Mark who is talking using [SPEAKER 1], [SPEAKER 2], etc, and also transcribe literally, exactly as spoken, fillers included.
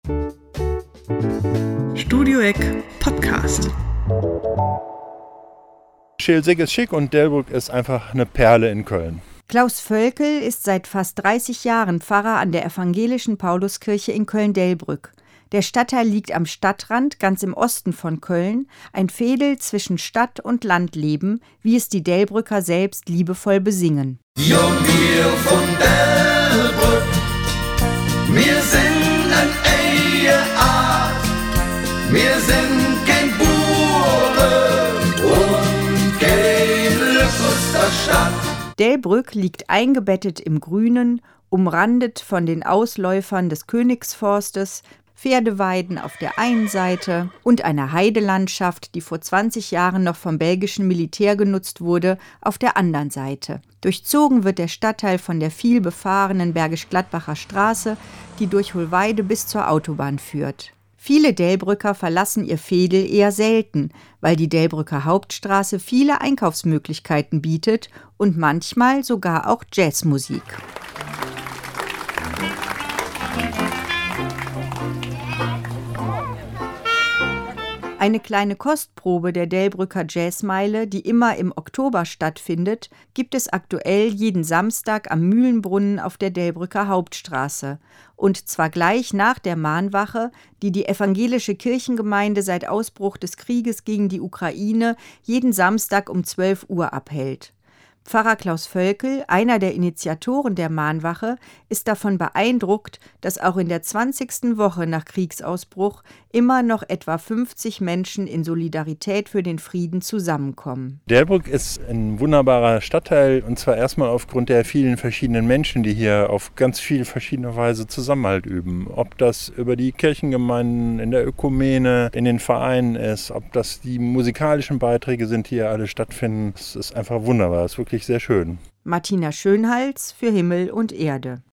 [SPEAKER 1] Studio Eck Podcast.
[SPEAKER 2] Schelsig ist schick und Delbrück ist einfach eine Perle in Köln.
[SPEAKER 3] Klaus Völkel ist seit fast dreißig Jahren Pfarrer an der evangelischen Pauluskirche in Köln-Delbrück. Der Stadtteil liegt am Stadtrand, ganz im Osten von Köln, ein Veedel zwischen Stadt- und Landleben, wie es die Delbrücker selbst liebevoll besingen.
[SPEAKER 4] Jo, wir von Delbrück, wir sind ein Eheart, wir sind kein Bure und kein Lüfterstadt.
[SPEAKER 3] Delbrück liegt eingebettet im Grünen, umrandet von den Ausläufern des Königsforstes, Pferdeweiden auf der einen Seite und einer Heidelandschaft, die vor zwanzig Jahren noch vom belgischen Militär genutzt wurde, auf der anderen Seite. Durchzogen wird der Stadtteil von der viel befahrenen Bergisch-Gladbacher Straße, die durch Hohlweide bis zur Autobahn führt. Viele Delbrücker verlassen ihr Veedel eher selten, weil die Delbrücker Hauptstraße viele Einkaufsmöglichkeiten bietet und manchmal sogar auch Jazzmusik. Eine kleine Kostprobe der Delbrücker Jazzmeile, die immer im Oktober stattfindet, gibt es aktuell jeden Samstag am Mühlenbrunnen auf der Delbrücker Hauptstraße. Und zwar gleich nach der Mahnwache, die die evangelische Kirchengemeinde seit Ausbruch des Krieges gegen die Ukraine jeden Samstag um zwölf Uhr abhält. Pfarrer Klaus Völkel, einer der Initiatoren der Mahnwache, ist davon beeindruckt, dass auch in der zwanzigsten Woche nach Kriegsausbruch immer noch etwa fünfzig Menschen in Solidarität für den Frieden zusammenkommen.
[SPEAKER 2] Delbrück ist ein wunderbarer Stadtteil und zwar erstmal aufgrund der vielen verschiedenen Menschen, die hier auf ganz viel verschiedene Weise Zusammenhalt üben. Ob das über die Kirchengemeinden, in der Ökumene, in den Vereinen ist, ob das die musikalischen Beiträge sind, die hier alle stattfinden. Es ist einfach wunderbar, es ist wirklich sehr schön.
[SPEAKER 3] Martina Schönhals für Himmel und Erde.